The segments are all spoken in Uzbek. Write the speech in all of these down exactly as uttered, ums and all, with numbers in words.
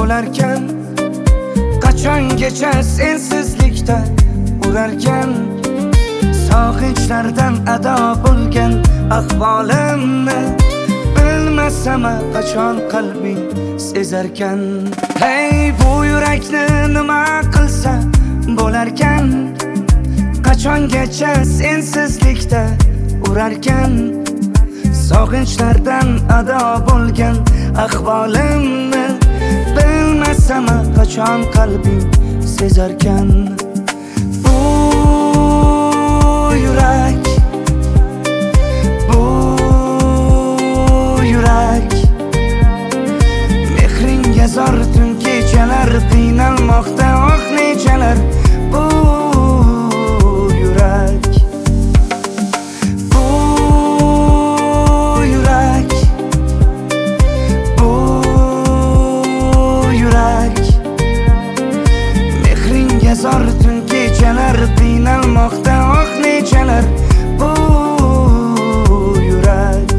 bo'larkan, qachongacha sensizlikda urarkan, sog'inchlardan ado bo'lgan ahvolimni bilmasam qachon qalbing sezarkan. Hey, bu yurakni nima qilsa bo'larkan, qachongacha sensizlikda urarkan, sog'inchlardan ado bo'lgan ahvolimni bilmasam qachon qalbing sezarkan. Bu yurak, bu yurak, mehringga zor tun kechalar qiynalmoqda oh nechalar. Bu yurak, bu yurak, bu yurak, mehringga zor tun kechalar qiynalmoqda oh nechalar. Bu yurak,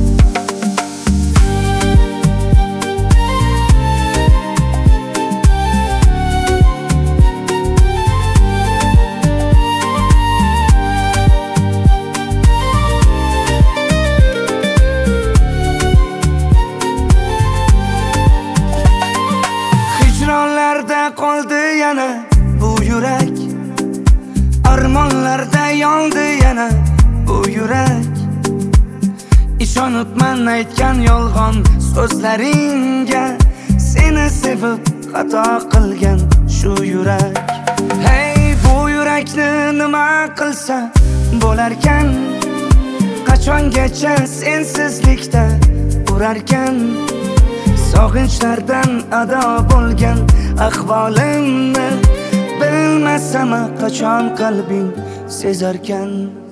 hijronlarda qoldi yana bu yurak, armonlarda yondi yana bu yurak. Ishonibman aytgan yolg'on so'zlaringga, seni sevib xato qilgan shu yurak. Hey, bu yurakni nima qilsa bo'larkan, qachongacha sensizlikda urarkan, sog'inchlardan ado bo'lgan ahvolimni bilmasam qachon qalbing sezarkan.